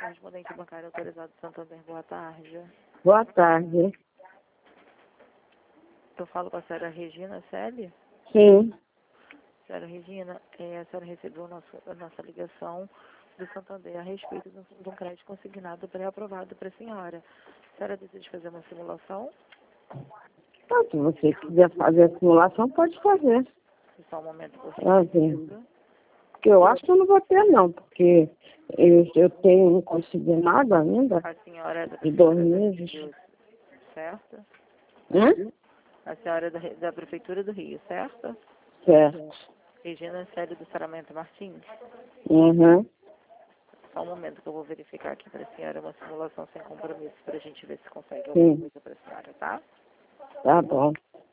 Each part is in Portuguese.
correspondente bancário autorizado Santander, boa tarde. Boa tarde. Eu falo com a senhora Regina Celi. Sim. Senhora Regina, a senhora recebeu a nossa ligação do Santander a respeito de um crédito consignado pré-aprovado para a senhora. A senhora deseja fazer uma simulação? Então, se você quiser fazer a simulação, pode fazer. Só um momento, por Assim. Porque eu acho que eu não vou ter, não, porque eu tenho não consegui nada ainda. A senhora é da de 2 Prefeitura do meses. Rio, certo? Hã? A senhora é da Prefeitura do Rio, certo? Certo. Regina Celi do Saramento Martins. Uhum. Só um momento que eu vou verificar aqui para a senhora uma simulação sem compromisso para a gente ver se consegue alguma Sim. coisa para a senhora, tá? Tá bom.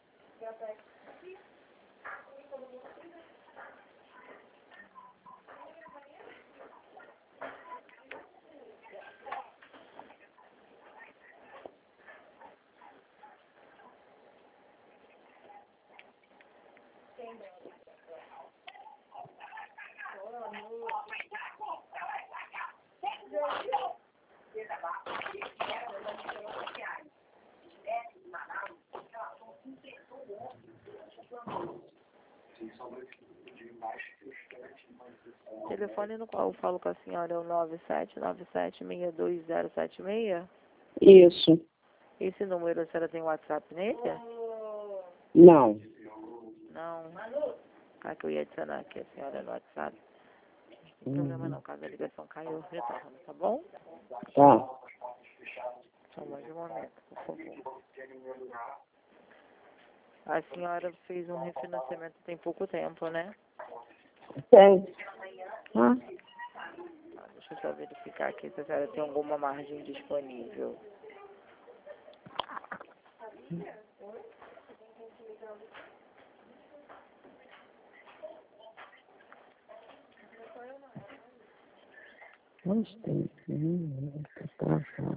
O telefone no qual eu falo com a senhora é o 9797620076. Isso. Esse número a senhora tem WhatsApp nele? Não. Não. Ah, que eu ia adicionar aqui a senhora no WhatsApp. Não tem problema não, caso a ligação caia, eu retorno, tá bom? Tá. Só mais um momento, por favor. A senhora fez um refinanciamento tem pouco tempo, né? Tem. Ah, Deixa eu só verificar aqui se a senhora tem alguma margem disponível. onde tem? Tá achado.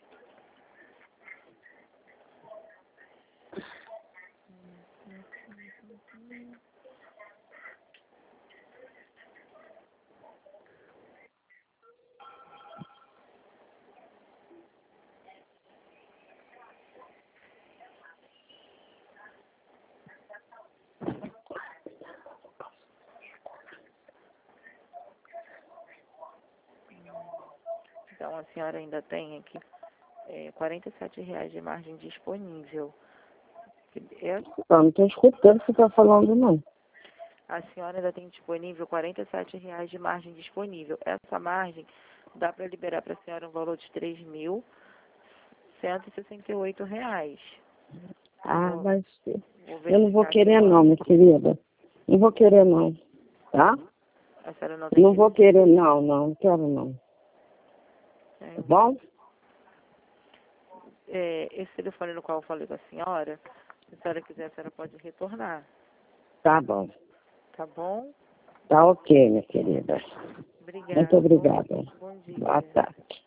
Então a senhora ainda tem aqui R$ 47 de margem disponível. Não tô escutando o que você tá falando, não. A senhora ainda tem disponível R$ 47 de margem disponível. Essa margem dá para liberar para a senhora um valor de R$ 3.168. Ah, mas Vou eu não vou verificar aqui querer, o não, minha querida. Não vou querer, não. Tá? A senhora não tem Não vou querer, não, não. Não quero, não. Tá bom? Esse telefone no qual eu falei com a senhora, se a senhora quiser, a senhora pode retornar. Tá bom. Tá bom? Tá ok, minha querida. Obrigada. Muito obrigada. Bom dia. Boa tarde.